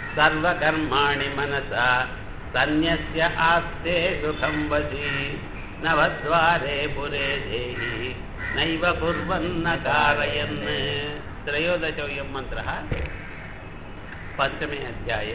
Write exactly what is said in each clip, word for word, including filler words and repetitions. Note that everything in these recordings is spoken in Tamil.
सर्वकर्माणि मनसा सन्न्यस्य आस्ते सुखं वशी नवद्वारे पुरे देहि नैव कुर्वन्न कारयन्। त्रयोदशोऽयं मन्त्रः पञ्चमे अध्याये।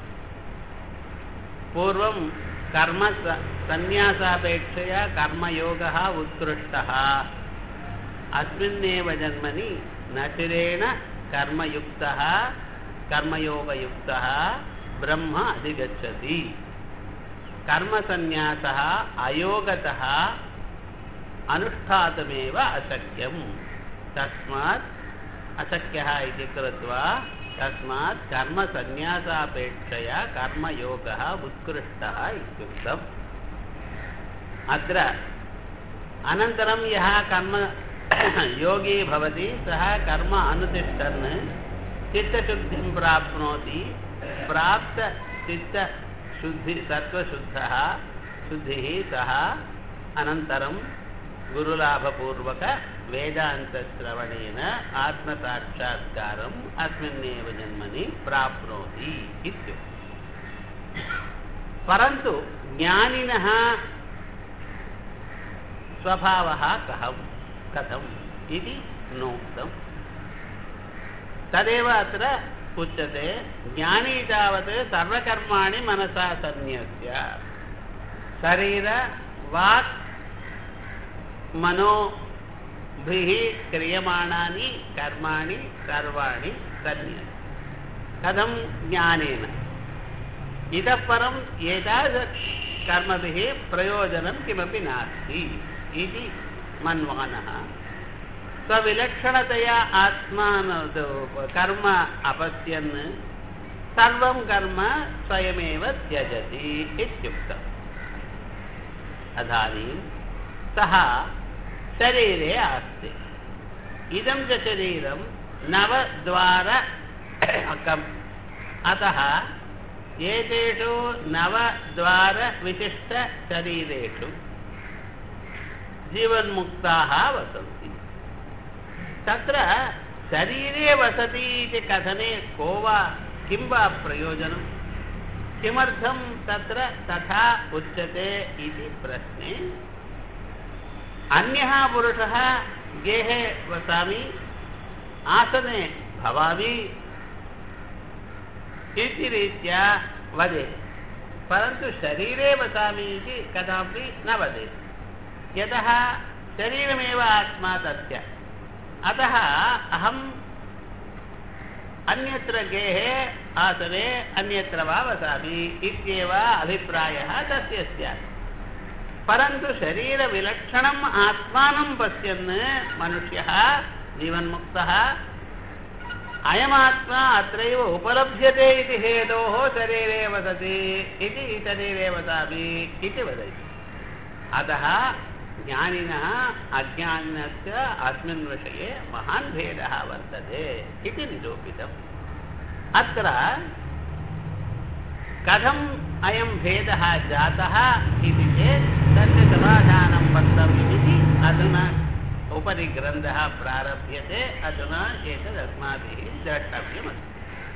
पूर्वं कर्म सन्न्यासापेक्षया कर्मयोगः उत्कृष्टः। अस्मिन्नेव जन्मनि नचिरेण कर्मयुक्तः कर्मयोगयुक्तः ब्रह्म अधिगच्छति। कर्मसन्न्यासः अयोगतः अनुष्ठातमेव अशक्यं। तस्मात् अशक्यः इति कृत्वा तस्मात् कर्मसन्न्यासापेक्षया कर्मयोगः उत्कृष्टः इत्युक्तम्। अत्र अनन्तरं यः कर्म योगी भवति सः कर्म अनुतिष्ठन् चित्तशुद्धिं प्राप्नोति। प्राप्त चित्तशुद्धि सत्त्वशुद्धः शुद्धिः सः अनन्तरं गुरुलाभपूर्वक वेदान्तश्रवणेन आत्मसाक्षात्कारम् अस्मिन्नेव जन्मनि प्राप्नोति इत्युक्तम्। परन्तु ज्ञानिनः स्वभावः कथं कथम् इति नोक्तम्। तदेव अत्र उच्यते। ज्ञानी तावत् सर्वकर्माणि मनसा सन्न्यस्य शरीर वाक् मनोभिः क्रियमाणानि कर्माणि सर्वाणि सन्न्यस्य। कथं? ज्ञानेन। इतः परम् एतादृश कर्मभिः प्रयोजनं किमपि नास्ति इति मन्वानः स्वविलक्षणतया आत्मान कर्म अपश्यन् सर्वं कर्म स्वयमेव त्यजति इत्युक्तम्। तदानीं सः शरीरे आस्ते। इदं च शरीरं नवद्वारकम्। अतः एतेषु नवद्वारविशिष्टशरीरेषु जीवन्मुक्ताः वसन्ति। तत्र शरीरे वसति इति कथने को वा किं वा प्रयोजनं? किमर्थं तत्र तथा उच्यते इति प्रश्ने अन्यः पुरुषः गेहे वसामि आसने भवामि इति रीत्या वदेत्। परन्तु शरीरे वसामि इति कदापि न वदेत्। यतः शरीरमेव आत्मा तस्य। अतः अहम् अन्यत्र गेहे आसने अन्यत्र वा वसामि इत्येव अभिप्रायः तस्य स्यात्। परन्तु शरीरविलक्षणम् आत्मानं पश्यन् मनुष्यः जीवन्मुक्तः अयमात्मा अत्रैव उपलभ्यते इति हेतोः शरीरे वसति इति शरीरे वसामि इति वदति। अतः ज्ञानिनः अज्ञानिनस्य अस्मिन् विषये महान् भेदः वर्तते इति निरूपितम्। अत्र कथम् अयं भेदः जातः इति चेत् तस्य समाधानं वक्तव्यमिति अधुना उपरि ग्रन्थः प्रारभ्यते। अधुना एतदस्माभिः द्रष्टव्यमस्ति।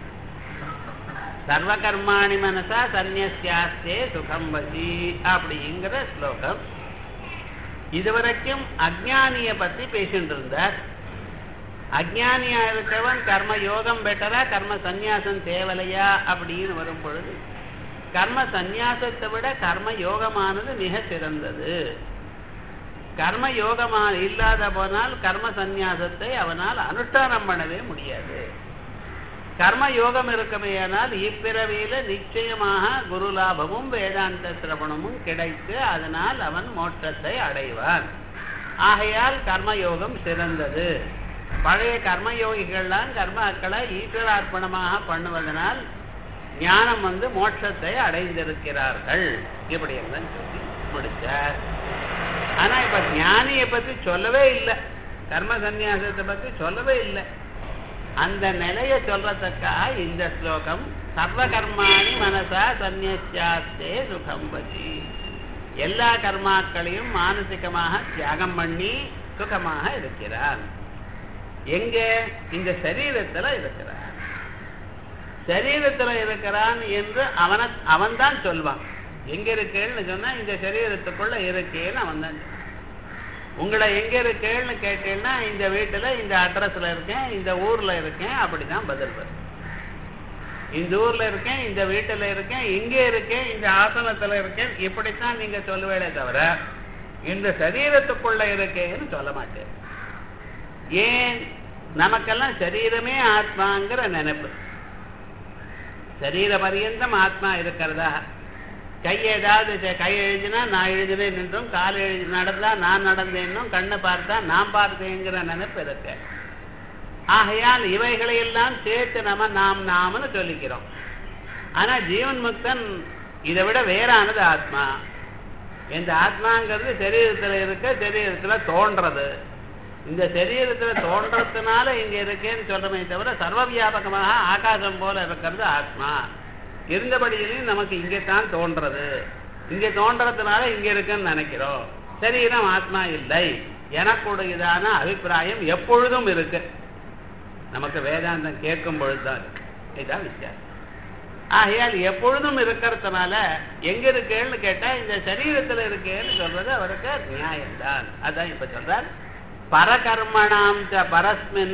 सर्वकर्माणि मनसा सन्न्यस्यास्ते सुखं वशी அப்படிங்கிற ஸ்லோகம் இதுவரைக்கும் அஜ்ஞானியை பற்றி பேசிட்டு இருந்தார். அஜ்ஞானியா இருக்கவன் கர்ம யோகம் பெட்டரா கர்ம சந்நியாசம் தேவலையா அப்படின்னு வரும் பொழுது கர்ம சந்நியாசத்தை விட கர்ம யோகமானது மிக சிறந்தது. கர்ம யோகமான இல்லாத போனால் கர்ம சந்நியாசத்தை அவனால் அனுஷ்டானம் பண்ணவே முடியாது. கர்ம யோகம் இருக்குமேயானால் இப்பிறவியில நிச்சயமாக குருலாபமும் வேதாந்த சிரவணமும் கிடைத்து அதனால் அவன் மோட்சத்தை அடைவான். ஆகையால் கர்மயோகம் சிறந்தது. பழைய கர்மயோகிகள்லாம் கர்மாக்களை ஈஸ்வரார்ப்பணமாக பண்ணுவதனால் ஞானம் வந்து மோட்சத்தை அடைந்திருக்கிறார்கள் இப்படியெல்லாம் சொல்லி முடிச்சார். ஆனா இப்ப ஞானியை பத்தி சொல்லவே இல்லை, கர்ம சந்நியாசத்தை பத்தி சொல்லவே இல்லை. அந்த நிலையை சொல்றதுக்காக இந்த ஸ்லோகம் சர்வகர்மாணி மனசா சந்நியாஸ்தே சுகம் வசி. எல்லா கர்மாக்களையும் மானசிகமாக தியாகம் பண்ணி சுகமாக இருக்கிறான். எங்க? இந்த சரீரத்துல இருக்கிறார். சரீரத்துல இருக்கிறான் என்று அவன அவன் தான் சொல்வான். எங்க இருக்கேன்னு சொன்னா இந்த சரீரத்துக்குள்ள இருக்கேன்னு அவன் தான். உங்களை எங்க இருக்கேன்னு கேட்டேன்னா இந்த வீட்டுல இந்த அட்ரஸ்ல இருக்கேன், இந்த ஊர்ல இருக்கேன், அப்படிதான் பதில் வரும். இந்த ஊர்ல இருக்கேன், இந்த வீட்டுல இருக்கேன், இங்க இருக்கேன், இந்த ஆசனத்துல இருக்கேன், இப்படித்தான் நீங்க சொல்லுவேளே தவிர இந்த சரீரத்துக்குள்ள இருக்கேன்னு சொல்ல மாட்டேன். ஏன்? நமக்கெல்லாம் சரீரமே ஆத்மாங்கிற நினைப்பு. சரீர பரியந்தம் ஆத்மா இருக்கிறதா? கை ஏதாவது கை எழுதினா நான் எழுதினேன் என்றும், கால் எழுதி நடந்தா நான் நடந்தேன்னும், கண்ணை பார்த்தா நான் பார்த்தேங்கிற நினைப்பு இருக்கு. ஆகையால் இவைகளையெல்லாம் சேர்த்து நம்ம நாம் நாமன்னு சொல்லிக்கிறோம். ஆனா ஜீவன் முக்தன் இதை விட வேறானது ஆத்மா. இந்த ஆத்மாங்கிறது சரீரத்துல இருக்க, சரீரத்துல தோன்றது. இந்த சரீரத்துல தோன்றதுனால இங்க இருக்கேன்னு சொல்றமே தவிர சர்வ வியாபகமாக ஆகாசம் போல இருக்கிறது ஆத்மா. இருந்தபடியிலையும் நமக்கு இங்கத்தான் தோன்றது. இங்க தோன்றதுனால இங்க இருக்குன்னு நினைக்கிறோம். சரீரம் ஆத்மா இல்லை எனக்குடையதான அபிப்பிராயம் எப்பொழுதும் இருக்கு. நமக்கு வேதாந்தம் கேட்கும் பொழுதுதான் இருக்கு. இதுதான் வித்தியாசம். ஆகையால் எப்பொழுதும் இருக்கிறதுனால எங்க இருக்கேன்னு கேட்டா இந்த சரீரத்துல இருக்கேன்னு சொல்றது அவருக்கு நியாயம்தான். அதான் இப்ப சொல்றார், பரகர்மணாம் ச பரஸ்மின்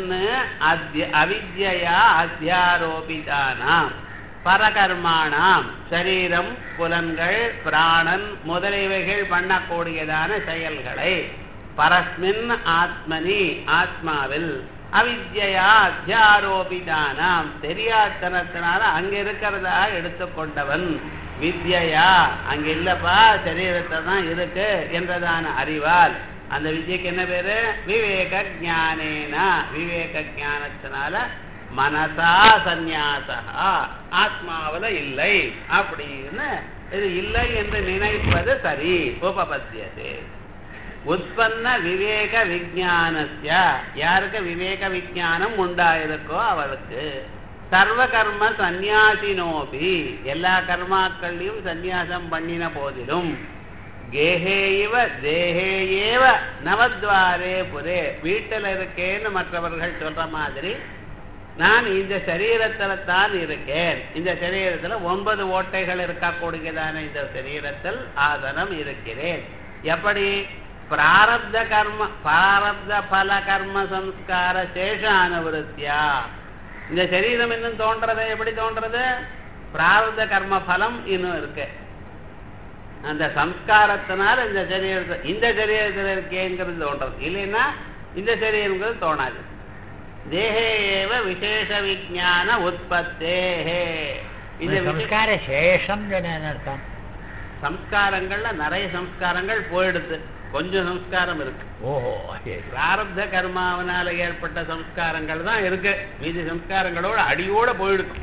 அவித்யா அத்தியாரோபிதானாம். பரகர்மாணாம் சரீரம், புலன்கள், பிராணன் முதலியவைகள் பண்ணக்கூடியதான செயல்களை பரஸ்மின் ஆத்மனி ஆத்மாவில் அவித்யா அத்தியாரோபிதானாம் தெரியாதனத்தினால அங்க இருக்கிறதா எடுத்துக்கொண்டவன் வித்யா அங்க இல்லப்பா சரீரத்தை தான் இருக்கு என்றதான அறிவால் அந்த வித்யக்கு என்ன பேரு? விவேக ஞானேனா. விவேக ஞானத்தினால மனசா சந்நியாசா ஆத்மாவில இல்லை அப்படின்னு இது இல்லை என்று நினைப்பது சரி. உபபத்தியதே உற்பன்ன விவேக விஜானஸ்ய யாருக்கு விவேக விஜானம் உண்டாயிருக்கோ அவளுக்கு சர்வ கர்ம சந்நியாசினோபி எல்லா கர்மாக்களையும் சந்நியாசம் பண்ணின போதிலும் கேஹேவ தேஹேயேவ நவத்வாரே புரே வீட்டில் இருக்கேன்னு மற்றவர்கள் சொல்ற மாதிரி நான் இந்த சரீரத்துல தான் இருக்கேன். இந்த சரீரத்துல ஒன்பது ஓட்டைகள் இருக்கக்கூடியதான இந்த சரீரத்தில் ஆசனம் இருக்கிறேன். எப்படி? பிராரப்த கர்ம பிராரப்த பல கர்ம சம்ஸ்கார சேஷானுவருத்தியா. இந்த சரீரம் இன்னும் தோன்றது. எப்படி தோன்றது? பிராரப்த கர்ம பலம் இன்னும் இருக்கு. அந்த சம்ஸ்காரத்தினால இந்த சரீரத்தை இந்த சரீரத்தில் இருக்கேங்கிறது தோன்றது. இல்லைன்னா இந்த சரீரங்கிறது தோணாது. தேஹேவ விசேஷ விஞ்ஞான உற்பத்தேஹே. இந்த சம்ஸ்கார சேஷம் அர்த்தம். சம்ஸ்காரங்கள்ல நிறைய சம்ஸ்காரங்கள் போயிடுது, கொஞ்சம் சம்ஸ்காரம் இருக்கு. ஓஹோ, பிராரப்த கர்மாவனால ஏற்பட்ட சம்ஸ்காரங்கள் தான் இருக்கு. மீதி சம்ஸ்காரங்களோட அடியோட போயிடுது.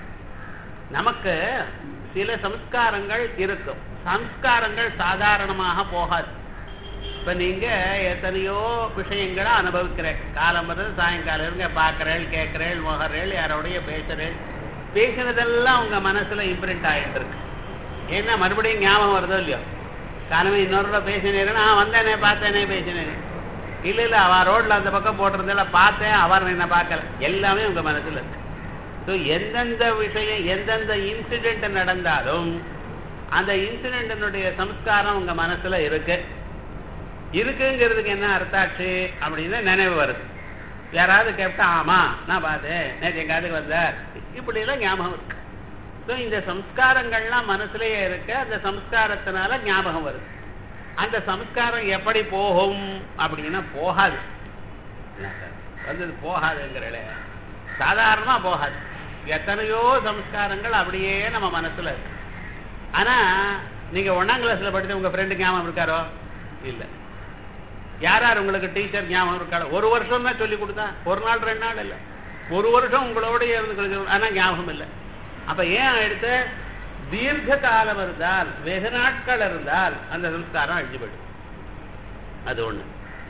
நமக்கு சில சம்ஸ்காரங்கள் இருக்கும். சம்ஸ்காரங்கள் சாதாரணமாக போகாது. இப்ப நீங்க எத்தனையோ விஷயங்களை அனுபவிக்கிறேன். காலம் வந்து சாயங்காலம் இருங்க பாக்குறேன், கேட்கிறேன், முகறேன், யாரோடைய பேசுறேன். பேசினதெல்லாம் உங்க மனசுல இம்ப்ரிண்ட் ஆயிட்டு இருக்கு. ஏன்னா மறுபடியும் ஞாபகம் வருதோ இல்லையோ. காலமே இன்னொரு பேசினேன், நான் வந்தேனே பார்த்தேனே பேசினேன். இல்ல இல்ல அவன் ரோட்ல அந்த பக்கம் போட்டிருந்தேல பார்த்தேன், அவர் என்ன பார்க்கல. எல்லாமே உங்க மனசுல இருக்கு. ஸோ எந்தெந்த விஷயம் எந்தெந்த இன்சிடென்ட் நடந்தாலும் அந்த இன்சிடென்டினுடைய சம்ஸ்காரம் உங்க மனசுல இருக்கு. இருக்குங்கிறதுக்கு என்ன அர்த்தாட்சி அப்படின்னு நினைவு வருது. யாராவது கேட்டா ஆமா நான் பார்த்தேன், நேற்று எங்காவது வந்தார், இப்படி எல்லாம் ஞாபகம் இருக்கு. ஸோ இந்த சம்ஸ்காரங்கள்லாம் மனசுலயே இருக்கு. அந்த சம்ஸ்காரத்தினால ஞாபகம் வருது. அந்த சம்ஸ்காரம் எப்படி போகும் அப்படின்னா போகாது. வந்தது போகாதுங்கிறல சாதாரணமா போகாது. எத்தனையோ சம்ஸ்காரங்கள் அப்படியே நம்ம மனசுல இருக்கு. ஆனா நீங்க ஒன்னாம் கிளாஸ்ல படித்த உங்க ஃப்ரெண்டு ஞாபகம் இருக்காரோ? இல்ல. யார் யார் உங்களுக்கு டீச்சர் ஞாபகம் இருக்காரோ? ஒரு வருஷம் தான் சொல்லி கொடுத்தா, ஒரு நாள் ரெண்டு நாள் இல்லை, ஒரு வருஷம் உங்களோடய இருந்து, ஆனா ஞாபகம் இல்லை. அப்ப ஏன் எடுத்து தீர்க்க காலம் இருந்தால், வெகு நாட்கள் இருந்தால் அந்த சம்ஸ்காரம் அழிஞ்சு போயிடும். அது ஒண்ணு.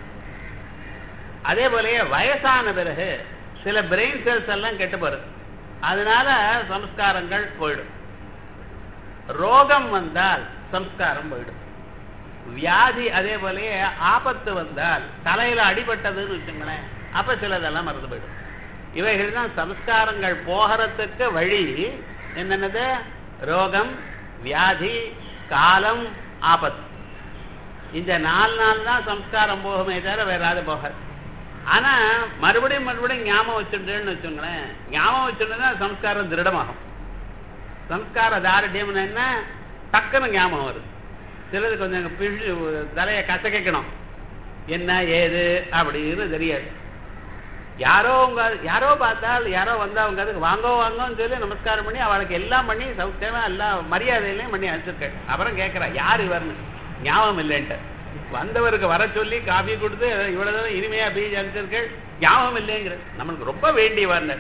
அதே போலயே வயசான பிறகு சில பிரெயின் செல்ஸ் எல்லாம் கெட்டு போறது. அதனால சம்ஸ்காரங்கள் போயிடும். ரோகம் வந்தால் சம்ஸ்காரம் போயிடும். வியாதி அதே போலயே ஆபத்து வந்தால், தலையில அடிபட்டதுன்னு வச்சுங்களேன், அப்ப சிலதெல்லாம் மறந்து போயிடும். இவைகள் தான் சம்ஸ்காரங்கள் போகிறதுக்கு வழி. என்னென்னது? ரோகம், வியாதி, காலம், ஆபத்து. இந்த நாலு நாள் தான் சம்ஸ்காரம் போகுமே தவிர வேற யாரும் போகாது. ஆனா மறுபடியும் மறுபடியும் ஞாபகம் வச்சுட்டேன்னு வச்சுங்களேன், ஞாபகம் வச்சுட்டா சம்ஸ்காரம் திருடமாகும். சம்ஸ்கார தாரடியம்னு என்ன? டக்குன்னு ஞாபகம் வருது. சிலது கொஞ்சம் பிழு தலையை கசக்கணும், என்ன ஏது அப்படின்னு தெரியாது. யாரோ உங்க யாரோ பார்த்தால் யாரோ வந்தா அவங்க அதுக்கு வாங்கோ வாங்கன்னு சொல்லி நமஸ்காரம் பண்ணி அவளுக்கு எல்லாம் பண்ணி சௌக்கியமா எல்லாம் மரியாதையிலையும் பண்ணி அனுப்பிச்சிருக்கேன். அப்புறம் கேட்கிறா யார் இவர்னு, ஞாபகம் இல்லைன்ட்டு. வந்தவருக்கு வர சொல்லி காஃபி கொடுத்து இவ்வளவு இனிமையா பீஜ் அனுப்பிச்சிருக்கேன், ஞாபகம் இல்லைங்கிற. நம்மளுக்கு ரொம்ப வேண்டியவர்னு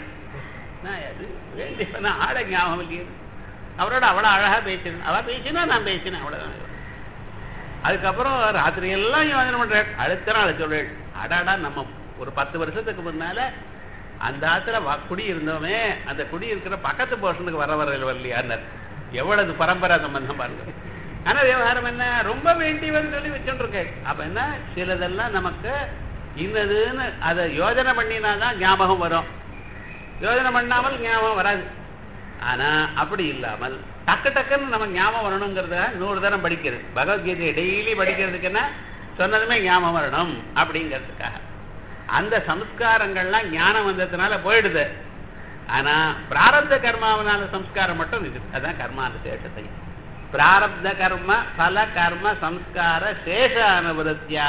வேண்டியவனா ஆட ஞாபகம் இல்லையே. அவரோட அவ்வளவு அழகா பேசினேன், அவ பேசினா நான் பேசினேன், அவ்வளவுதான். அதுக்கப்புறம் ராத்திரி எல்லாம் யோசனை பண்றேன். அடுத்த நாள் சொல்றேன், அடாடா நம்ம ஒரு பத்து வருஷத்துக்கு முன்னால அந்த ஆத்துல குடி இருந்தோமே, அந்த குடி இருக்கிற பக்கத்து போர்ஷனுக்கு வர வர வரலையார். எவ்வளவு பரம்பரை சம்பந்தம் பாருங்க. ஆனா விவகாரம் என்ன, ரொம்ப வேண்டியவன் சொல்லி வச்சுட்டு இருக்கேன். அப்ப என்ன, சிலதெல்லாம் நமக்கு இன்னதுன்னு அதை யோஜனை பண்ணினாதான் ஞாபகம் வரும், யோஜனை பண்ணாமல் ஞாபகம் வராது. ஆனா அப்படி இல்லாமல் டக்கு டக்குன்னு நம்ம ஞாபகம் வரணுங்கிறத நூறு தரம் படிக்கிறது. பகவத்கீதையை டெய்லி படிக்கிறதுக்கு என்ன சொன்னதுமே ஞாபகம் வரணும் அப்படிங்கிறதுக்காக. அந்த சம்ஸ்காரங்கள்லாம் ஞானம் வந்ததுனால போயிடுது. ஆனா பிராரப்த கர்மாவனால சம்ஸ்காரம் மட்டும் இது. அதான் கர்மானுசேஷத்தை. பிராரப்த கர்ம பல கர்ம சம்ஸ்கார சேஷ அனுவருத்தியா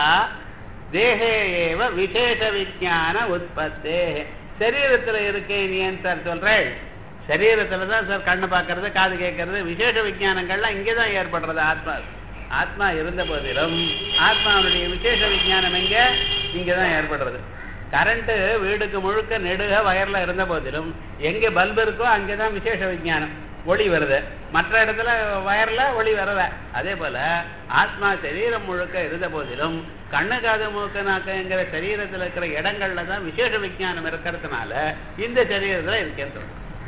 தேகேவ விசேஷ விஞ்ஞான உற்பத்தே. சரீரத்துல இருக்கேன் நீ ஏன் சார் சொல்றேன்? சரீரத்துல தான் சார் கண்ணு பார்க்கறது, காது கேட்கறது, விசேஷ விஞ்ஞானங்கள்லாம் இங்கேதான் ஏற்படுறது. ஆத்மா ஆத்மா இருந்த போதிலும் ஆத்மாவுடைய விசேஷ விஞ்ஞானம் எங்க? இங்கதான் ஏற்படுறது. கரண்ட் வீடுக்கு முழுக்க நெடுக வயர்ல இருந்த போதிலும் எங்க பல்பு இருக்கோ அங்கேதான் விசேஷ விஞ்ஞானம், ஒளி வருது. மற்ற இடத்துல வயர்ல ஒளி வரல. அதே போல ஆத்மா சரீரம் முழுக்க இருந்த போதிலும் கண்ணு காது மூக்கு நாக்குங்கிற சரீரத்துல இருக்கிற இடங்கள்ல தான் விசேஷ விஞ்ஞானம் இருக்கிறதுனால இந்த சரீரத்துல இருக்கேன்.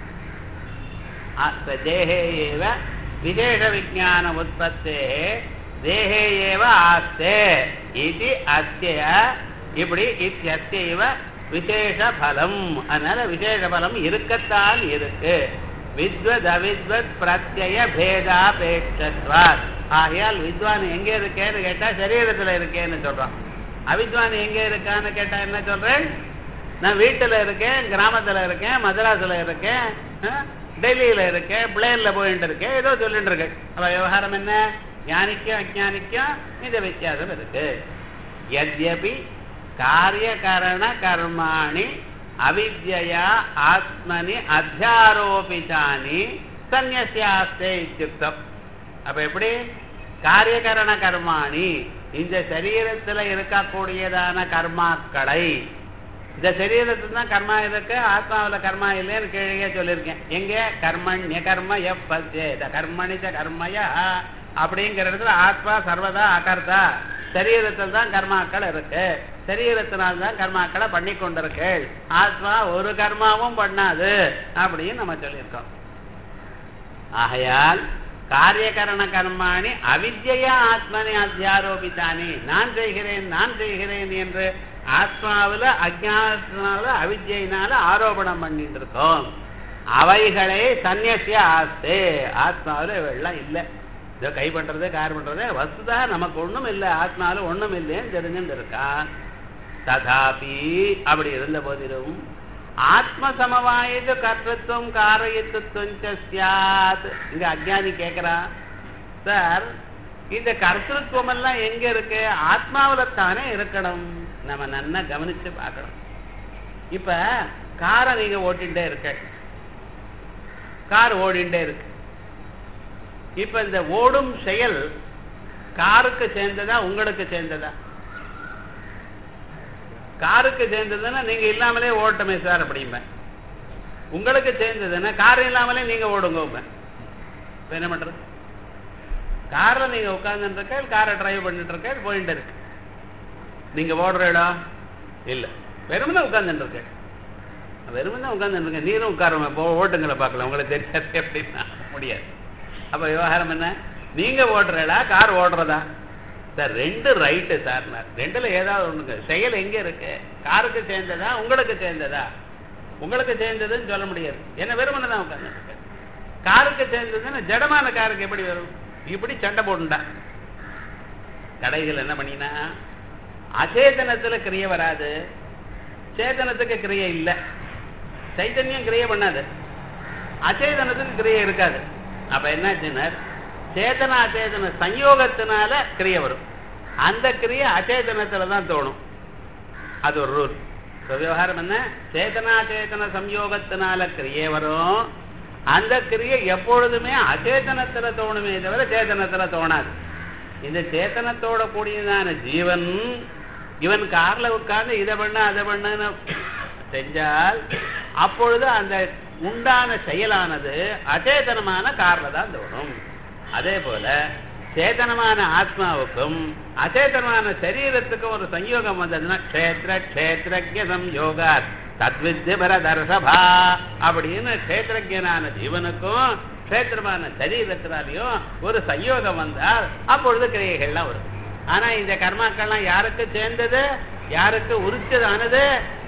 தேகே ஏவ விசேஷ விஞ்ஞான உற்பத்தே தேகே ஏவ ஆஸ்தே இது அத்திய. இப்படி இத்தியத்தியவ விசேஷ பலம். அதனால விசேஷ பலம் இருக்கத்தான் இருக்கு. வித்வத் அவித்வத் பிரத்யய பேதாபேட்சத்வாத். ஆகையால் வித்வான் எங்க இருக்கேன்னு கேட்டா சரீரத்துல இருக்கேன்னு சொல்றான். அவித்வான் எங்க இருக்கான்னு கேட்டா என்ன சொல்றேன்? நான் வீட்டுல இருக்கேன், கிராமத்துல இருக்கேன், மதராஸ்ல இருக்கேன், டெல்லியில இருக்கேன், பிளேன்ல போயிட்டு இருக்கேன், ஏதோ சொல்லிட்டு இருக்கேன். அப்ப விவகாரம் என்ன? ஞானிக்கும் அஜானிக்கும் இந்த வித்தியாசம் இருக்கு. யத்யபி காரியகரண கர்மாணி அவித்யா ஆத்மனி அத்தியாரோபிதானி சந்நியாஸ்தே இத்யுக்தம். அப்ப எப்படி? காரியகரண கர்மாணி இந்த சரீரத்துல இருக்கக்கூடியதான கர்மாக்களை, இந்த சரீரத்துல தான் கர்மா இருக்கு, ஆத்மாவில கர்மா இல்லைன்னு கீழே சொல்லியிருக்கேன். எங்க? கர்மண்ய கர்ம எப்பேத கர்மணிச்ச கர்மயா அப்படிங்கிற இடத்துல ஆத்மா சர்வதா அகர்த்தா. சரீரத்தில் தான் கர்மாக்கள் இருக்கு, சரீரத்தினால்தான் கர்மாக்களை பண்ணி கொண்டிருக்கு. ஆத்மா ஒரு கர்மாவும் பண்ணாது அப்படின்னு நம்ம சொல்லியிருக்கோம். ஆகையால் காரியகரண கர்மாணி அவித்யா ஆத்மனி அத்தியாரோபித்தானி. நான் செய்கிறேன் நான் செய்கிறேன் என்று ஆத்மாவில அஜானத்தினால அவித்யினால ஆரோபணம் பண்ணிட்டு இருக்கோம். அவைகளே சந்நியாசிய ஆஸ்தே. ஆத்மாவில இவெல்லாம் இல்லை. இதை கை பண்றது கார் பண்றது வசுதா நமக்கு ஒண்ணும் இல்லை, ஆத்மாவில ஒண்ணும் இல்லைன்னு தெரிஞ்சுட்டு இருக்கான். ததாபி அப்படி இருந்த போதிலும் ஆத்ம சமவாயுது கர்த்தத்துவம் காரயத்துவம் சாத். இங்க அஜ்ஞானி கேட்கிறான், சார் இந்த கர்த்தத்துவம் எல்லாம் எங்க இருக்கு? ஆத்மாவில தானே இருக்கணும். நம்ம நல்லா கவனிச்சு பார்க்கணும். இப்ப காரை நீங்க ஓட்டிகிட்டே இருக்க, கார் ஓடிண்டே இருக்கு. இப்ப இந்த ஓடும் செயல் காருக்கு சேர்ந்ததா உங்களுக்கு சேர்ந்ததா? காருக்கு சேர்ந்ததுன்னா நீங்க இல்லாமலே ஓட்டமே சார் அப்படிம்ப. உங்களுக்கு சேர்ந்ததுன்னா கார் இல்லாமலே நீங்க ஓடுங்க. என்ன பண்றது? கார்ல நீங்க உட்கார்ந்துட்டு இருக்க, காரை டிரைவ் பண்ணிட்டு இருக்க, போயிட்டு இருக்கு. நீங்க ஓடுற இடம் இல்ல, வெறுமனே உட்கார்ந்துட்டு இருக்க, வெறுமனே உட்கார்ந்துட்டு இருக்க. நீரும் உட்காருங்க, ஓட்டுங்களை பார்க்கல, உங்களுக்கு தெரியாது அப்படின்னா முடியாது. அப்ப விவகாரம் என்ன? நீங்க ஓடுறடா கார் ஓடுறதா? சார் ரெண்டு ரைட்டு சார். ரெண்டுல ஏதாவது ஒண்ணுங்க. செயல் எங்க இருக்கு? காருக்கு சேர்ந்ததா உங்களுக்கு சேர்ந்ததா? உங்களுக்கு சேர்ந்ததுன்னு சொல்ல முடியாது. என்ன வெறுமனை தான் உட்கார்ந்து காருக்கு சேர்ந்ததுன்னு ஜடமான காருக்கு எப்படி வரும்? இப்படி சண்டை போட்டுண்டா கடைகள் என்ன பண்ணினா அச்சேதனத்துல கிரியை வராது, சேதனத்துக்கு கிரியை இல்லை. சைத்தன்யம் கிரியை பண்ணாது, அச்சேதனத்துக்கு கிரியை இருக்காது. அப்ப என்னாச்சுன்னா சேதன அச்சேதன சயோகத்தினால கிரியை வரும். அந்த கிரியை அச்சேதனத்துல தான் தோணும். அது ஒரு ரூல். விவகாரம் என்ன? சேதனாச்சேதன சம்யோகத்தினால கிரியை வரும். அந்த கிரியை எப்பொழுதுமே அச்சேதனத்துல தோணுமே தவிர சேதனத்துல தோணாது. இந்த சேத்தனத்தோட கூடியதான ஜீவன் இவன் கார்ல உட்கார்ந்து இதை பண்ண அதை பண்ணு செஞ்சால் அப்பொழுது அந்த உண்டான செயலானது அச்சேதனமான கார்ல தான் தோணும். அதே போல சேதனமான ஆத்மாவுக்கும் அச்சேதனமான சரீரத்துக்கும் ஒரு சம்யோகம் வந்ததுன்னா க்ஷேத்ர க்ஷேத்ரஜ்ய சம்யோகா தத்வித்ய பரதர்ஷபா அப்படின்னு க்ஷேத்ரஜனான ஜீவனுக்கும் க்ஷேத்திரமான சரீரத்தினாலையும் ஒரு சம்யோகம் வந்தால் அப்பொழுது கிரியைகள்லாம் வரும். ஆனா இந்த கர்மாக்கள்லாம் யாருக்கு சேர்ந்தது, யாருக்கு உரிச்சதானது?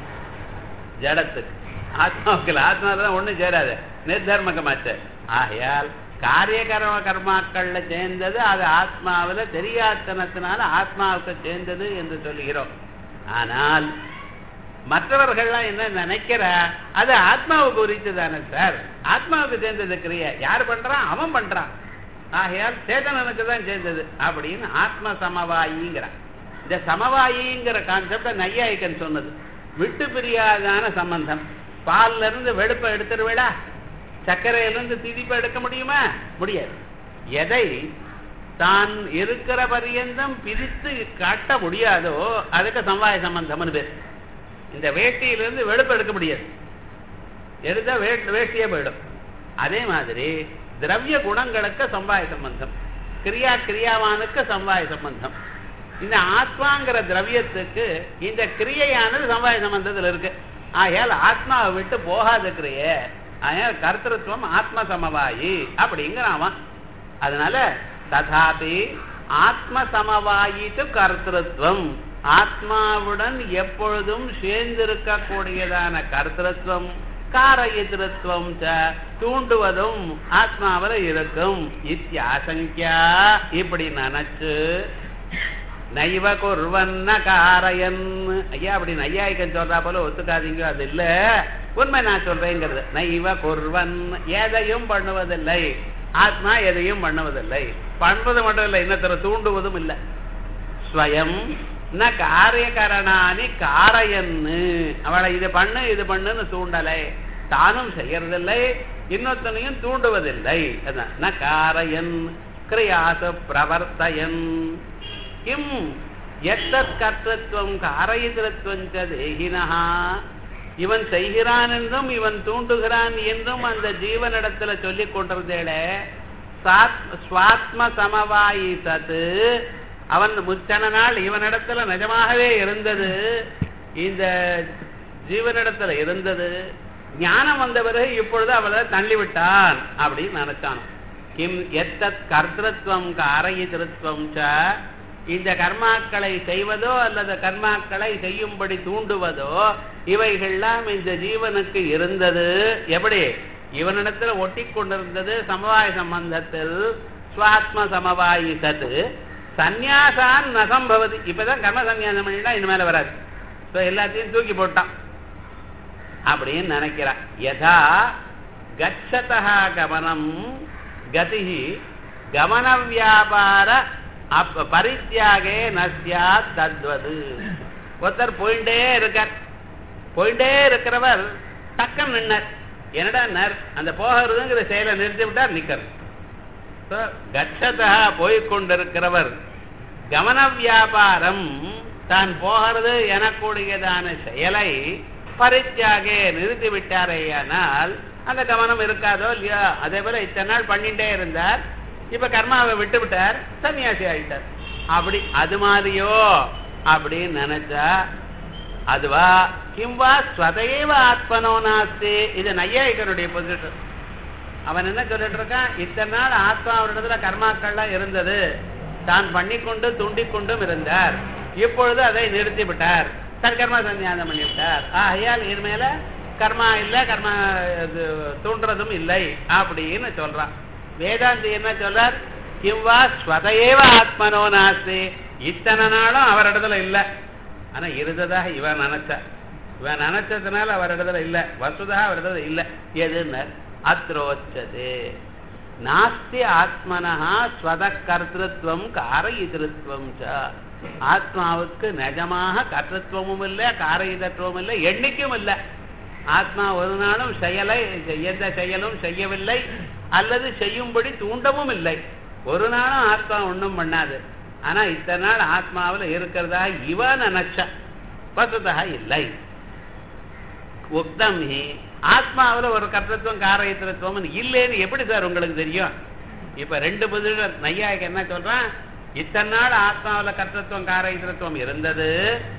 ஜடத்துக்கு, ஆத்மாவுக்கு. ஆத்மாதான் ஒண்ணும் சேராது, நிர்தர்மகமாச்சு. ஆகையால் காரிய கர்ம கர்மாக்கள்ல சேர்ந்தது அது ஆத்மாவில தெரியாத்தனத்தினால ஆத்மாவுக்கு சேர்ந்தது என்று சொல்லுகிறோம். ஆனால் மற்றவர்கள்லாம் என்ன நினைக்கிற அது ஆத்மாவுக்கு உரித்ததானே சார், ஆத்மாவுக்கு சேர்ந்தது கிரியை யார் பண்றான்? அவன் பண்றான். ஆகையால் சேதனனுக்கு தான் சேர்ந்தது அப்படின்னு ஆத்ம சமவாயிங்கிறான். இந்த சமவாயிங்கிற கான்செப்ட நையாயிக்கன் சொன்னது. விட்டு பிரியாதான சம்பந்தம். பால்ல இருந்து வெடுப்பை எடுத்துருவேடா, சர்க்கரையிலிருந்து திதிப்பை எடுக்க முடியுமா? முடியாது. எதை தான் இருக்கிற பரியந்தம் பிரித்து காட்ட முடியாதோ அதுக்கு சமவாய சம்பந்தம்னு பேர். இந்த வேட்டியிலிருந்து வெடுப்பு எடுக்க முடியாது, எடுத்தா வேட்டியே போயிடும். அதே மாதிரி திரவிய குணங்களுக்கு சம்பாய சம்பந்தம், கிரியா கிரியாவானுக்கு சம்பாய சம்பந்தம். இந்த ஆத்மாங்கிற திரவியத்துக்கு இந்த கிரியையானது சம்பாய சம்பந்தத்தில் இருக்கு. ஆகையால் ஆத்மாவை விட்டு போகாத கிரியை, ஆகையால் கர்த்தத்துவம் ஆத்ம சமவாயி அப்படிங்கிறான். அதனால ததாபி ஆத்ம சமவாயிட்டு கர்த்தத்துவம், ஆத்மாவுடன் எப்பொழுதும் சேர்ந்திருக்க கூடியதான கர்த்தத்துவம் காரயித்திருத்துவம் தூண்டுவதும் ஆத்மாவில இருக்கும். இத்தியாசங்கியா இப்படி நினைச்சு நைவ குர்வன்ன காரயன். ஐயா அப்படி நையாயிக்கன் சொல்றா போல ஒத்துக்காதீங்க, அது இல்ல உண்மை நான் சொல்றேங்கிறது. நைவ குர்வன் எதையும் பண்ணுவதில்லை, ஆத்மா எதையும் பண்ணுவதில்லை. பண்ணுவது மட்டும் இல்லை, இன்னத்தர தூண்டுவதும் இல்லை. ஸ்வயம் ந காரியகரணானி காரயன்னு, அவளை இது பண்ணு இது பண்ணுன்னு தூண்டலை, தானும் செய்யறதில்லை, இன்னொத்தனையும் தூண்டுவதில்லை. ந காரயன் கிரியாசு பிரவர்த்தயன். கிம் எத்தத் கர்த்தத்துவம் காரயித்திரத்துவம் தேகினா, இவன் செய்கிறான் என்றும் இவன் தூண்டுகிறான் என்றும் அந்த ஜீவனிடத்துல சொல்லிக் கொண்டிருந்தேளே ஸ்வாத்ம சமவாயி சத்து, அவன் முச்சன நாள் இவனிடத்துல நிஜமாகவே இருந்தது, இந்த ஜீவனிடத்துல இருந்தது. ஞானம் வந்த பிறகு இப்பொழுது அவளை தள்ளிவிட்டான் அப்படின்னு நினைச்சான். கிம் எத்தத் கர்த்தத்துவம் காரயித்திருத்துவம் ச, இந்த கர்மாக்களை செய்வதோ அல்லது கர்மாக்களை செய்யும்படி தூண்டுவதோ இவைகள்லாம் இந்த ஜீவனுக்கு இருந்தது. எப்படி? இவனிடத்துல ஒட்டி கொண்டிருந்தது சமவாய சம்பந்தத்தில். ஸ்வாத்ம சமவாயி சத்து சந்நியாசான் நசம்பவதி. இப்பதான் கர்ம சந்நியாசம் பண்ணிட்டா இனிமேல வராது, எல்லாத்தையும் தூக்கி போட்டான் அப்படின்னு நினைக்கிறான். யதா கச்சதா கமனம் கதி கமன வியாபார பரித்தியாகே நஸ்யாத் தத்வது. ஒருத்தர் போயிட்டே இருக்கார், போயிட்டே இருக்கிறவர் டக்கம் நின்னர். என்னடா நர் அந்த போகிறதுங்கிற செயலை நிறுத்தி விட்டார், நிக்கிறது. கச்சதா போய்கொண்டிருக்கிறவர் கமன வியாபாரம் தான் போகிறது எனக்கூடியதான செயலை பரித்தியாகே நிறுத்தி விட்டாரேயானால் அந்த கவனம் இருக்காதோ இல்லையோ. அதே போல இத்தனை நாள் பண்ணிட்டே இருந்தார், இப்ப கர்மாவை விட்டு விட்டார், சன்னியாசி ஆயிட்டார். அப்படி அது மாதிரியோ அப்படின்னு நினைச்சா அதுவா கிம்வா ஸ்வதைவ ஆத்மனோ நாஸ்தி. இது நையாயிகனுடைய பொசிஷன். அவன் என்ன சொல்லிட்டு இருக்கான், இத்தனை நாள் ஆத்மாவிடத்துல கர்மாக்கள்லாம் இருந்தது, தான் பண்ணிக்கொண்டு துண்டிக்கொண்டும் இருந்தார், இப்பொழுது அதை நிறுத்தி விட்டார், தற்கர்மா சந்நியாசம் பண்ணி விட்டார். ஆகையால் இனிமேல கர்மா இல்லை, கர்மா தூண்டுறதும் இல்லை அப்படின்னு சொல்றான். வேதாந்தி என்ன சொல்றார்? கிம்வா ஸ்வதையேவ ஆத்மனோ நாஸ்தி, இத்தனை நாளும் அவரிடத்துல இல்லை, ஆனா இருந்ததாக இவன் நினைச்சா, இவன் நினைச்சதுனால அவரிடத்துல இல்லை, வசுதா அவரிடத்துல இல்லை. எதுன்னு அத்ரோச்சதே நாஸ்தி ஆத்மனஹா ஸ்வத கர்த்திருவம் காரயிதிருத்வம் ச. ஆத்மாவுக்கு நிஜமாக கர்த்தத்துவமும் இல்லை, காரயிதத்துவமும் இல்லை, எண்ணிக்கும் இல்லை. ஆத்மா ஒரு நாளும் செயலை எந்த செயலும் செய்யவில்லை, அல்லது செய்யும்படி தூண்டவும் இல்லை. ஒரு நாளும் ஆத்மா ஒன்றும் பண்ணாது. ஆனா இத்தனை நாள் ஆத்மாவில் இருக்கிறதா இவ நினைச்ச, வசுதா இல்லை. உக்தம் ஹி, ஆத்மாவில் ஒரு கர்த்தத்துவம் காரயித்திரத்துவம் இல்லைன்னு எப்படி சார் உங்களுக்கு தெரியும்? இப்ப ரெண்டு பதில் நையாய்க்கு என்ன சொல்றான்? இத்தனை நாள் ஆத்மாவில் கர்த்தத்துவம் காரயித்திரத்துவம் இருந்தது,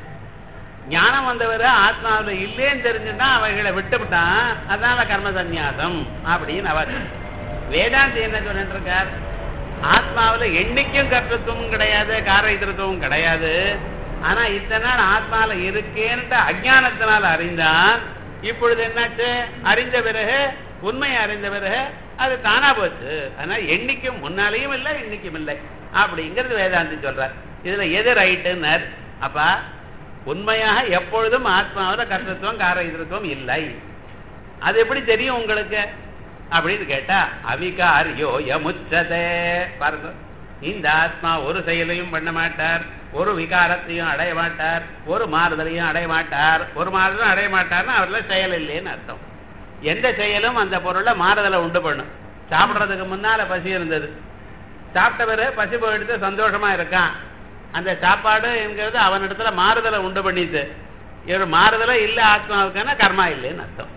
ஞானம் வந்தவர ஆத்மாவில் இல்லைன்னு தெரிஞ்சுன்னா அவைகளை விட்டுவிட்டான், அதனால கர்ம சந்நியாசம் அப்படின்னு அவர். வேதாந்தி என்ன சொல்லிட்டு இருக்கார்? ஆத்மாவில் எண்ணிக்கும் கர்த்தத்துவமும் கிடையாது, காரயித்திரத்துவமும் கிடையாது. ஆனா இத்தனை நாள் ஆத்மாவில் இருக்கேன்ட்டு அஜானத்தினால் அறிந்தான். இப்பொழுது என்னாச்சு? அறிந்த பிறகு, உண்மையை அறிந்த பிறகு அது தானா போச்சு. அதனால எண்ணிக்கும் முன்னாலேயும் இல்லை, எண்ணிக்கும் இல்லை அப்படிங்கிறது வேதாந்தி சொல்றார். இதுல எது ரைட்டுன்னு? அப்பா உண்மையாக எப்பொழுதும் ஆத்மாவில் கர்த்தத்துவம் காரயித்திரத்துவம் இல்லை, அது எப்படி தெரியும் உங்களுக்கு அப்படின்னு கேட்டா, அவிகாரியோ யமுச்சதே. பாருங்க, இந்த ஆத்மா ஒரு செயலையும் பண்ண மாட்டார், ஒரு விகாரத்தையும் அடைய மாட்டார், ஒரு மாறுதலையும் அடைய மாட்டார். ஒரு மாறுதலும் அடைய மாட்டார்னா அவர்ல செயல் இல்லைன்னு அர்த்தம். எந்த செயலும் அந்த பொருளை மாறுதலை உண்டு பண்ணும். சாப்பிட்றதுக்கு முன்னால பசி இருந்தது, சாப்பிட்ட பிறகு பசி போயிடுத்து சந்தோஷமா இருக்கான். அந்த சாப்பாடு என்கிறது அவனிடத்துல மாறுதலை உண்டு பண்ணிட்டு, இவர் மாறுதலை இல்லை ஆத்மாவுக்கான கர்மா இல்லைன்னு அர்த்தம்.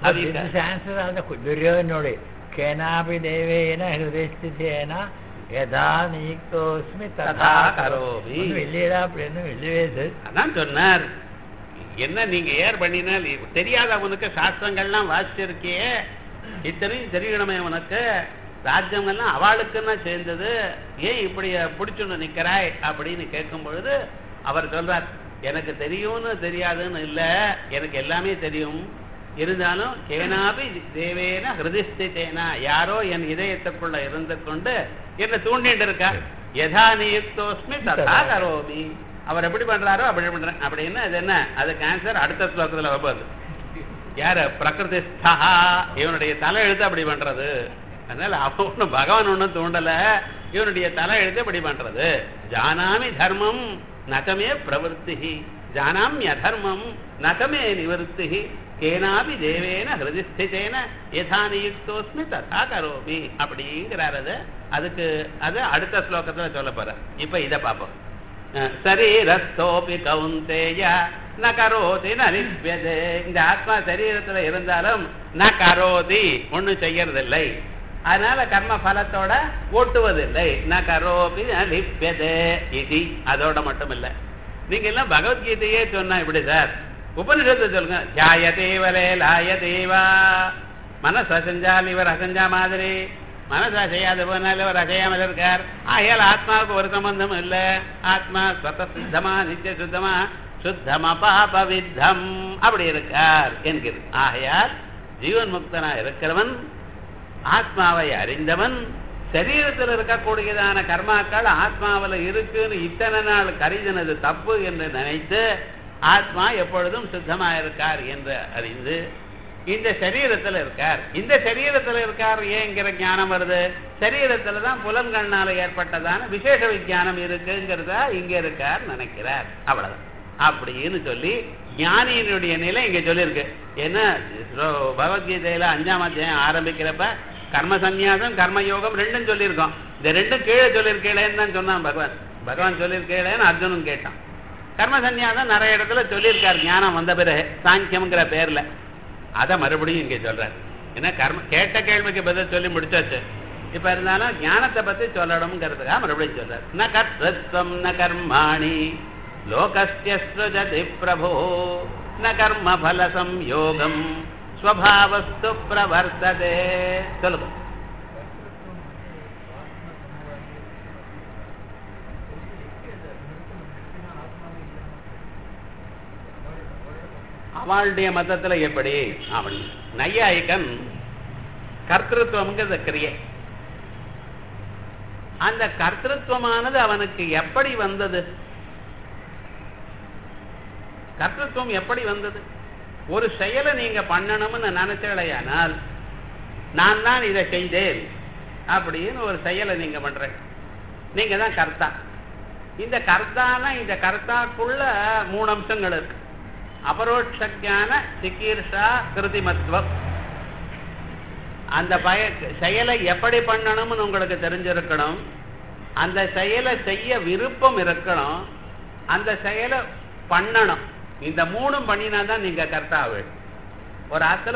துரியோதனோடு கேனாபி தேவேன ஹிருதேன யதா நியுக்தோஸ்மி ததா கரோமி இல்லையடா அப்படின்னு இல்லவே. அதான் சொன்னார். என்ன நீங்க ஏர் பண்ணினால் தெரியாத அவனுக்கு சாஸ்திரங்கள்லாம் வாசிச்சிருக்கே, இத்தனையும் தெரியணுமே அவனுக்கு, ராஜ்யங்கள்லாம் அவளுக்குன்னா சேர்ந்தது, ஏன் இப்படி பிடிச்சுன்னு நிற்கிறாய் அப்படின்னு கேட்கும் பொழுது அவர் சொல்றார், எனக்கு தெரியும்னு தெரியாதுன்னு இல்லை, எனக்கு எல்லாமே தெரியும். இருந்தாலும் கேனாபி தேவேன ஹிருதிஸ்திதேனா, யாரோ என் இதயத்துக்குள்ள இருந்து கொண்டு என்ன தூண்டிட்டு இருக்கா. யதா நியுக்தோஸ்மி ததா கரோமி, அவர் எப்படி பண்றாரோ அப்படி பண்றேன் அப்படின்னு. அது என்ன? அது கேன்சர் அடுத்த ஸ்லோகத்துல வருது. யாரு? பிரகிருதிஸ்தா, இவனுடைய தலை எழுத்து அப்படி பண்றது. அதனால அவன் ஒன்றும் பகவான் ஒன்றும் தூண்டல, இவனுடைய தலை எழுத்து அப்படி பண்றது. ஜானாமி தர்மம் நகமே பிரவருத்தி, ஜானாமிய தர்மம் நகமே நிவருத்தி, கேனாபி தேவேன ஹிருதிஸ்திதேன யதா நியுக்தோஸ்மி ததா கரோமி அப்படிங்கிறார். அது அதுக்கு அது அடுத்த ஸ்லோகத்துல சொல்ல போற. இப்ப இதை பார்ப்போம். சரீரஸ்தோபி கௌந்தேய ந கரோதி ந லிப்யதே, இந்த ஆத்மா சரீரத்துல இருந்தாலும் ந கரோதி ஒன்னும் செய்யறதில்லை, அதனால கர்ம பலத்தோட ஓட்டுவதில்லை. ந கரோபி ந லிப்யதே இது. அதோட மட்டும் இல்லை, நீங்க எல்லாம் பகவத்கீதையே சொன்னா இப்படி சார், உபனிஷத்தை சொல்லுங்க. ஜாயதேவலே லாயதேவா, மனசு அசஞ்சால் இவர் அசஞ்சா மாதிரி, மனசு அசையாது போனாலும் இவர் அசையாமல் இருக்கார். ஆகையால் ஆத்மாவுக்கு ஒரு சம்பந்தம் இல்லை. ஆத்மா ஸ்வத சித்தமா நித்திய சுத்தமா சுத்தமா பாபவித்தம் அப்படி இருக்கார் என்கிறது. ஆகையால் ஜீவன் முக்தனா இருக்கிறவன், ஆத்மாவை அறிந்தவன், சரீரத்தில் இருக்கக்கூடியதான கர்மாக்கள் ஆத்மாவில் இருக்குன்னு இத்தனை நாள் கருதினது தப்பு என்று நினைத்து ஆத்மா எப்பொழுதும் சுத்தமா இருக்கார் என்று அறிந்து இந்த சரீரத்தில் இருக்கார். இந்த சரீரத்தில் இருக்கார் ஏங்கிற ஞானம் வருது. சரீரத்துல தான் புலன்கள்னால ஏற்பட்டதான விசேஷ விஞ்ஞானம் இருக்குங்கிறதா இங்க இருக்கார் நினைக்கிறார். அவ்வளவுதான் அப்படின்னு சொல்லி ஞானியினுடைய நிலை இங்க சொல்லியிருக்கு. ஏன்னா பகவத்கீதையில அஞ்சாம் அத்தியாயம் ஆரம்பிக்கிறப்ப கர்ம சந்நியாசம் கர்மயோகம் ரெண்டும் சொல்லியிருக்கோம். இந்த ரெண்டும் கீழே சொல்லியிருக்கேன்னு தான் சொன்னான் பகவான். பகவான் சொல்லியிருக்கேன்னு அர்ஜுனன் கேட்டான். கர்ம சந்நியாசம் நிறைய இடத்துல சொல்லியிருக்கார் ஞானம் வந்த பிறகு சாங்கியம்ங்கிற பேர்ல. அதை மறுபடியும் இங்கே சொல்றாரு. ஏன்னா கர்ம கேட்ட கேள்விக்கு பதில் சொல்லி முடிச்சாச்சு. இப்ப இருந்தாலும் ஞானத்தை பத்தி சொல்லணும்ங்கிறதுக்காக மறுபடியும் சொல்றாரு. ந கர்த்தத்வம் ந கர்மாணி லோகஸ்ய ஸ்ருஜதி பிரபோ ந கர்ம பல சம்யோகம் ஸ்வபாவஸ்து பிரவர்த்ததே. சொல்லுங்க. அவ அவளுடைய மதத்துல எப்படி அவன் நையாயிகன் கர்த்திருவம்ங்கிறத கிரியை. அந்த கர்த்திருவமானது அவனுக்கு எப்படி வந்தது? கர்த்திருவம் எப்படி வந்தது? ஒரு செயலை நீங்க பண்ணணும்னு நினைச்சலையானால் நான் தான் இதை செய்தேன் அப்படின்னு ஒரு செயலை நீங்க பண்ற, நீங்க தான் கர்த்தா. இந்த கர்த்தானா இந்த கர்த்தாக்குள்ள மூணு அம்சங்கள் இருக்கு. அபரோட்ச ஞான, சிகீர்ஷா, கிருதிமத்துவம். அந்த பய செயலை எப்படி பண்ணணும்னு உங்களுக்கு தெரிஞ்சிருக்கணும், அந்த செயலை செய்ய விருப்பம் இருக்கணும், அந்த செயலை பண்ணணும். இந்த மூணும் பண்ணினா தான் நீங்க கர்த்தாவு. ஒரு ஆத்துல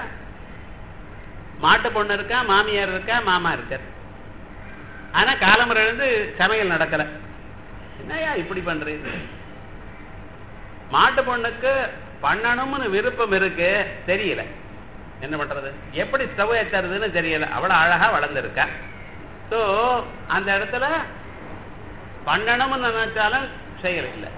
மாட்டு பொண்ணு இருக்கா, மாமியார் இருக்கா, மாமா இருக்க, ஆனா காலமுறை இருந்து சமையல் நடக்கல. என்னையா இப்படி பண்றீங்க? மாட்டு பொண்ணுக்கு பண்ணணும்னு விருப்பம் இருக்கு, தெரியல என்ன பண்றது, எப்படி ஸ்டவ் ஏத்துறதுன்னு தெரியல, அவ்வளவு அழகா வளர்ந்துருக்கா. ஸோ அந்த இடத்துல பண்ணணும்னு நினைச்சாலும் செயல் இல்லை.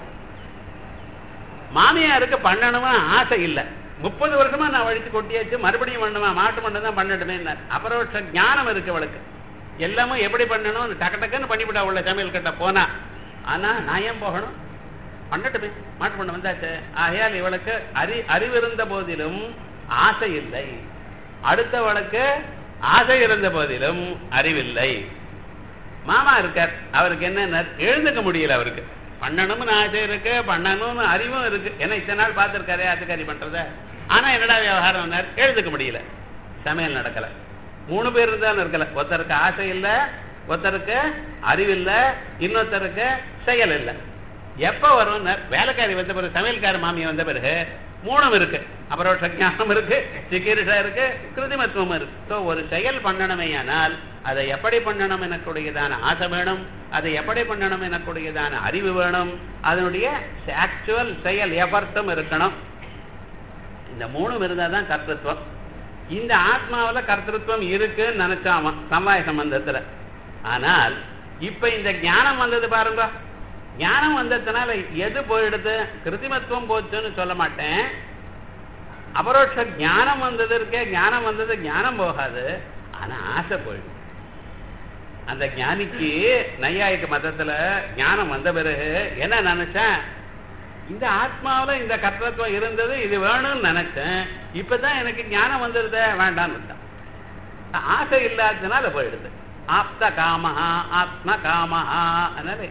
மாமியாருக்கு பண்ணணும்னு ஆசை இல்லை, முப்பது வருஷமா நான் வழிச்சு கொட்டியாச்சு, மறுபடியும் பண்ணுமா, மாட்டு பண்ண தான் பண்ணட்டுமே. அபரோட்ச ஞானம் இருக்கு அவளுக்கு, எல்லாமே எப்படி பண்ணணும் டக்கு டக்குன்னு பண்ணிவிட்டா உள்ள சமையல் கிட்ட போனா. ஆனா நான் ஏன் போகணும், பண்ணட்டுமே, மாட்டு பண்ண வந்தாச்சு. ஆகையால் இவளுக்கு அறி அறிவிருந்த போதிலும் ஆசை இல்லை, அடுத்தவளுக்கு ஆசை இருந்த போதிலும் அறிவில்லை. மாமா இருக்கார், அவருக்கு என்ன எழுந்துக்க முடியல, அவருக்கு பண்ணணும்னு ஆசை இருக்கு, பண்ணணும்னு அறிவும் இருக்கு. ஏன்னா இத்தனை நாள் பார்த்துருக்காரு ஆத்துக்காரி பண்றத, ஆனா என்னடா விவகாரம் எழுதுக்க முடியல, சமையல் நடக்கல. மூணு பேர் இருந்தாலும் இருக்கல, ஒருத்தருக்கு ஆசை இல்லை, ஒருத்தருக்கு அறிவில்லை, இன்னொருத்தருக்கு செயல் இல்லை. எப்ப வரும் வேலைக்காரி வந்த பிறகு, சமையல்கார மாமியை வந்த பிறகு மூணும் இருக்கு, அபரோட்ச ஞானம் இருக்கு, சிகீர்ஷா இருக்கு, கிருதிமத்துவம் இருக்கு. ஸோ ஒரு செயல் பண்ணணுமேயானால் அதை எப்படி பண்ணணும் எனக்குடையதான ஆசை வேணும், அதை எப்படி பண்ணணும் எனக்குடையதான அறிவு வேணும், அதனுடைய ஆக்சுவல் செயல் எஃபர்ட்டும் இருக்கணும். இந்த மூணும் இருந்தால் தான் கர்த்தத்துவம். இந்த ஆத்மாவில் கர்த்தத்துவம் இருக்குன்னு நினைச்சாமா சமவாய சம்பந்தத்துல. ஆனால் இப்ப இந்த ஞானம் வந்தது பாருங்க, ஞானம் வந்ததுனால எது போயிடுது, கிருதிமத்துவம் போச்சுன்னு சொல்ல மாட்டேன். அபரோட்ச ஞானம் வந்தது இருக்கே, ஞானம் வந்தது ஞானம் போகாது, ஆனா ஆசை போயிடும். அந்த ஞானிக்கு நையாயிக மதத்துல ஞானம் வந்த பிறகு என்ன நினைச்சேன், இந்த ஆத்மாவில இந்த கர்த்தத்துவம் இருந்தது, இது வேணும்னு நினைச்சேன், இப்பதான் எனக்கு ஞானம் வந்துருத, வேண்டான்னு விட்டான். ஆசை இல்லாததுனால போயிடுது. ஆப்த காமஹா ஆத்ம காமஹா. அதனால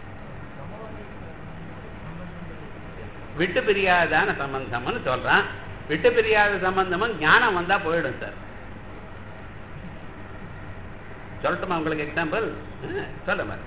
விட்டு பிரியாதான சம்பந்தம்னு சொல்றான். விட்டு பிரியாத சம்பந்தமும் ஞானம் வந்தா போயிடும் சார். சொல்லட்டுமா உங்களுக்கு எக்ஸாம்பிள்? சொல்ல மாதிரி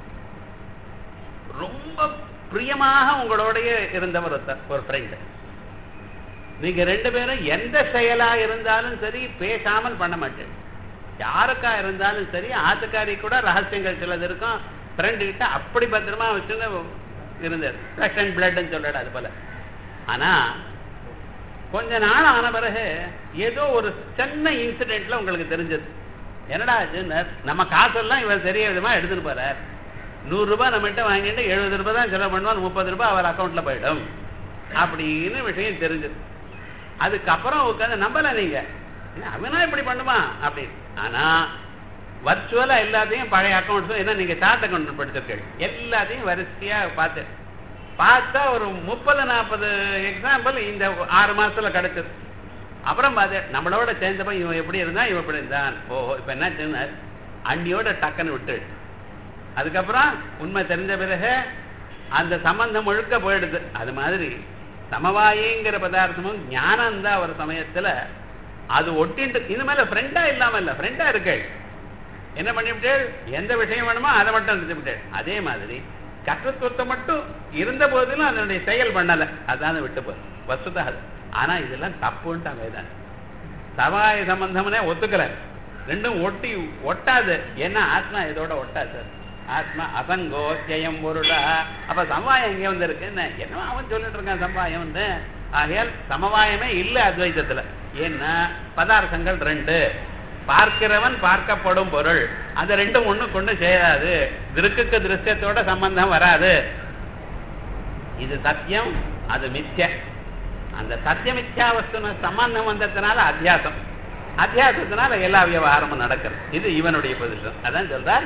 ரொம்ப பிரியமாக உங்களோடைய இருந்தவர் ஒரு ஃப்ரெண்ட், நீங்க ரெண்டு பேரும் எந்த செயலா இருந்தாலும் சரி பேசாமல் பண்ண மாட்டேன். யாருக்கா இருந்தாலும் சரி, ஆத்துக்காரி கூட ரகசியங்கள் சிலது இருக்கும், ஃப்ரெண்டு கிட்ட அப்படி பத்திரமா வச்சுன்னு இருந்தது, ஃப்ளஷ் அண்ட் பிளட்னு சொல்லல அது போல. ஆனா கொஞ்ச நாள் ஆன பிறகு ஏதோ ஒரு சின்ன இன்சிடென்ட்ல உங்களுக்கு தெரிஞ்சது, என்னடா நம்ம காசெல்லாம் இவர் தெரிய விதமா எடுத்துட்டு போறார், நூறு ரூபாய் நம்ம கிட்ட வாங்கிட்டு எழுபது ரூபாய் தான் செலவு பண்ணுவார், முப்பது ரூபாய் அவர் அக்கௌண்ட்ல போயிடும் அப்படின்னு விஷயம் தெரிஞ்சது. அதுக்கப்புறம் உட்காந்து நம்பல நீங்க, அவனா இப்படி பண்ணுமா அப்படின்னு. ஆனா வர்ச்சுவலா எல்லாத்தையும் பழைய அக்கௌண்ட்ஸும், என்ன நீங்க சார்ட் அக்கௌண்ட் படிச்சிருக்கீங்க, எல்லாத்தையும் வரிசையா பார்த்து பார்த்தா ஒரு முப்பது நாற்பது எக்ஸாம்பிள் இந்த ஆறு மாசத்துல கிடைச்சது. அப்புறம் பார்த்து நம்மளோட சேர்ந்தப்ப இவன் எப்படி இருந்தான், இவன் எப்படி இருந்தான், ஓஹோ இப்ப என்ன சொன்னார், அண்ணியோட டக்குன்னு விட்டு. அதுக்கப்புறம் உண்மை தெரிஞ்ச பிறகு அந்த சம்பந்தம் முழுக்க போயிடுது. அது மாதிரி சமவாயிங்கிற பதார்த்தமும் ஞானம் தான் ஒரு சமயத்துல அது ஒட்டிட்டு, இது மேல ஃப்ரெண்டா இல்லாம இல்ல, ஃப்ரெண்டா இருக்கு. என்ன பண்ணிவிட்டே, எந்த விஷயம் வேணுமோ அதை மட்டும் நிறுத்திவிட்டே. அதே மாதிரி கர்த்தத்துவத்தை மட்டும் இருந்த போதிலும் அதனுடைய செயல் பண்ணல, அதான் விட்டு போகுது வசுதா. ஆனா இதெல்லாம் தப்புன்ட்டான் வேதான். சமவாய சம்பந்தம்னே ஒத்துக்கல, ரெண்டும் ஒட்டி ஒட்டாது. ஏன்னா ஆத்மா இதோட ஒட்டாது, ஆத்மா அசங்கோ ஜெயம் பொருளா. அப்ப சமவாயம் எங்கே வந்து இருக்கு, என்ன அவன் சொல்லிட்டு இருக்கான் சமவாயம் வந்து. ஆகையால் சமவாயமே இல்லை அத்வைதத்துல. ஏன்னா பதார்த்தங்கள் ரெண்டு, பார்க்கிறவன் பார்க்கப்படும் பொருள், அந்த ரெண்டும் ஒண்ணு கொண்டு சேராது, திருக்குக்கு திருஷ்யத்தோட சம்பந்தம் வராது. இது சத்தியம், அது மித்ய. அந்த சத்தியமித்யா வஸ்துன சம்பந்தம் வந்ததுனால அத்தியாசம், அத்தியாசத்தினால எல்லா விவகாரமும் நடக்கிறது. இது இவனுடைய பொசிஷன். அதான் சொல்றார்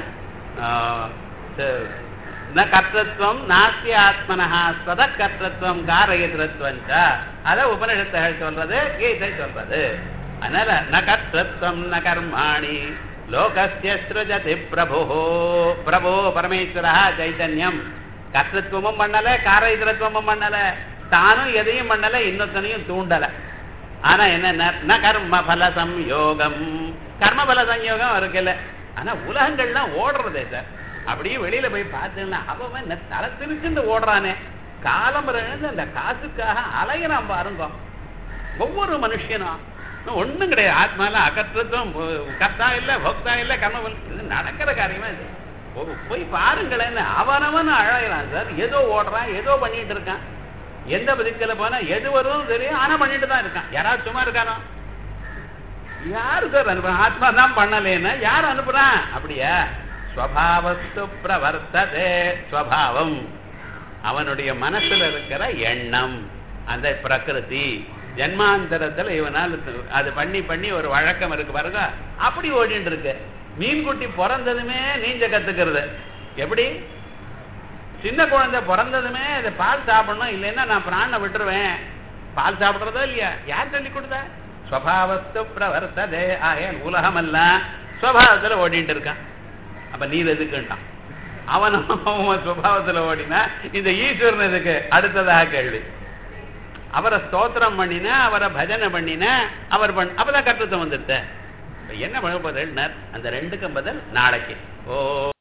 ந கர்த்தத்வம் நாஸ்தி ஆத்மனஹா ஸ்வத கர்த்தத்வம் காரயத்வம். அத உபனிஷத்துகள் சொல்றது, கீதை சொல்றது. அதனால ந கர்த்தத்வம் ந கர்மாணி லோகஸ்ய ஸ்ருஜதி பிரபு. பிரபு பரமேஸ்வரா சைதன்யம் கர்த்தத்துவமும் பண்ணல, காரயத்வமும் பண்ணல, தானும் எதையும் பண்ணல, இன்னொத்தனையும் தூண்டல. ஆனா என்ன, ந கர்ம பல சம்யோகம், கர்ம பல சம்யோகம் இருக்குல்ல. ஆனா உலகங்கள்லாம் ஓடுறதே சார். அப்படியே வெளியில போய் பார்த்தீங்கன்னா அவன் தலை திருச்சுண்டு ஓடுறானே, காலம் இருந்து அந்த காசுக்காக அலையிறான் பாருங்க. ஒவ்வொரு மனுஷனும் ஒண்ணும் கிடையாது. ஆத்மாலாம் அகற்றத்துவம், கர்த்தா இல்ல, போக்தா இல்ல, கர்ம இது நடக்கிற காரியமா இது. போய் பாருங்களேன்னு அவனவன் அழைகிறான் சார். ஏதோ ஓடுறான், ஏதோ பண்ணிட்டு இருக்கான். எந்த பதிக்கல போனா எது வரும் தெரியும், ஆனா பண்ணிட்டு தான் இருக்கான். யாராவது சும்மா இருக்கானோ? யாரு சார் அனுப்புறான்? ஆத்மா தான் பண்ணலேன்னா யார் அனுப்புறான்? அப்படியா? ஸ்வபாவஸ்து பிரவர்த்ததே. ஸ்வபாவம் அவனுடைய மனசுல இருக்கிற எண்ணம், அந்த பிரகிருதி. ஜன்மாந்தரத்துல இவனால் அது பண்ணி பண்ணி ஒரு வழக்கம் இருக்கு பாருங்க, அப்படி ஓடிட்டு இருக்கு. மீன்குட்டி பிறந்ததுமே நீஞ்ச கத்துக்கிறது. எப்படி? சின்ன குழந்தை பிறந்ததுமே அதை பால் சாப்பிடணும், இல்லைன்னா நான் பிராணனை விட்டுருவேன். பால் சாப்பிடுறதோ இல்லையா? யார் சொல்லி கொடுத்தா? ஸ்வபாவஸ்து பிரவர்த்ததே. ஆயன் உலகம் எல்லாம் ஸ்வபாவத்துல ஓடிட்டு இருக்கான். அப்ப நீர் எதுக்குட்டான்? அவனும் ஸ்வபாவத்துல ஓடினா இந்த ஈஸ்வரன் எதுக்கு? அடுத்ததாக கேள்வி. அவரை ஸ்தோத்திரம் பண்ணின, அவரை பஜனை பண்ணின, அவர் பண்ண அப்பதான் கர்த்தத்துவம் வந்துருத்த. என்ன பண்ண போதுன்னா அந்த ரெண்டுக்கும் பதில் நாளைக்கு. ஓ